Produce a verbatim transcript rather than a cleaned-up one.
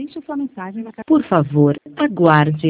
Deixe sua mensagem na caixa. Por favor, aguarde.